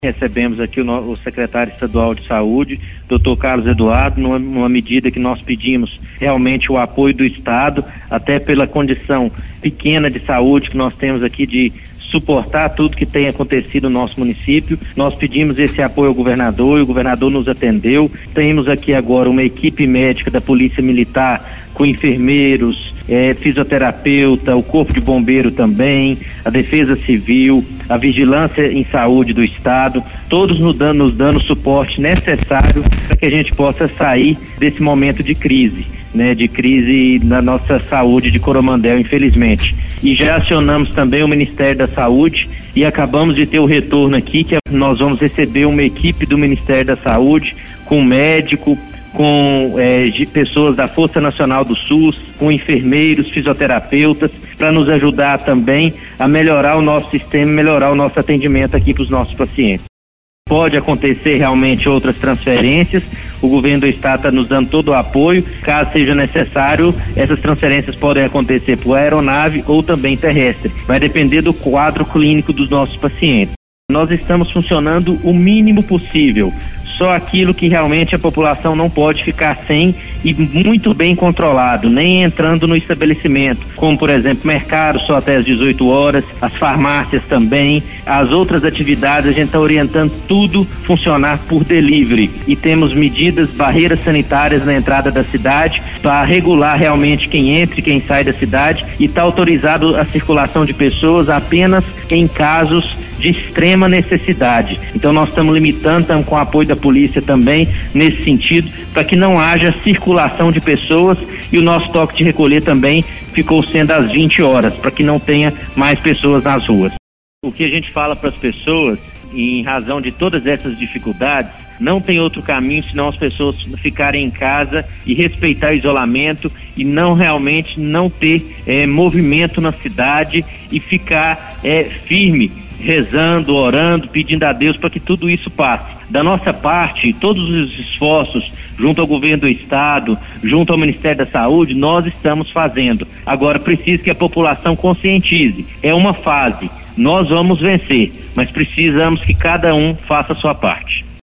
Recebemos aqui o secretário estadual de saúde, Dr. Carlos Eduardo, numa medida que nós pedimos realmente o apoio do Estado, até pela condição pequena de saúde que nós temos aqui de suportar tudo que tem acontecido no nosso município. Nós pedimos esse apoio ao governador e o governador nos atendeu. Temos aqui agora uma equipe médica da Polícia Militar com enfermeiros, fisioterapeuta, o Corpo de Bombeiro também, a Defesa Civil, a Vigilância em Saúde do Estado, todos nos dando o suporte necessário para que a gente possa sair desse momento de crise, de crise na nossa saúde de Coromandel, infelizmente. E já acionamos também o Ministério da Saúde e acabamos de ter o retorno aqui que nós vamos receber uma equipe do Ministério da Saúde com médico, com pessoas da Força Nacional do SUS, com enfermeiros, fisioterapeutas, para nos ajudar também a melhorar o nosso sistema, melhorar o nosso atendimento aqui para os nossos pacientes. Pode acontecer realmente outras transferências, o governo do estado está nos dando todo o apoio, caso seja necessário, essas transferências podem acontecer por aeronave ou também terrestre, vai depender do quadro clínico dos nossos pacientes. Nós estamos funcionando o mínimo possível, só aquilo que realmente a população não pode ficar sem e muito bem controlado, nem entrando no estabelecimento, como por exemplo mercado só até as 18 horas, as farmácias também, as outras atividades a gente está orientando tudo funcionar por delivery e temos medidas, barreiras sanitárias na entrada da cidade para regular realmente quem entra e quem sai da cidade e está autorizado a circulação de pessoas apenas em casos de extrema necessidade. Então nós estamos limitando, estamos com o apoio da polícia também nesse sentido, para que não haja circulação de pessoas e o nosso toque de recolher também ficou sendo às 20 horas, para que não tenha mais pessoas nas ruas. O que a gente fala para as pessoas, em razão de todas essas dificuldades, não tem outro caminho senão as pessoas ficarem em casa e respeitar o isolamento e não realmente não ter movimento na cidade e ficar firme, rezando, orando, pedindo a Deus para que tudo isso passe. Da nossa parte, todos os esforços junto ao governo do estado, junto ao Ministério da Saúde, nós estamos fazendo. Agora precisa que a população conscientize. É uma fase, nós vamos vencer, mas precisamos que cada um faça a sua parte.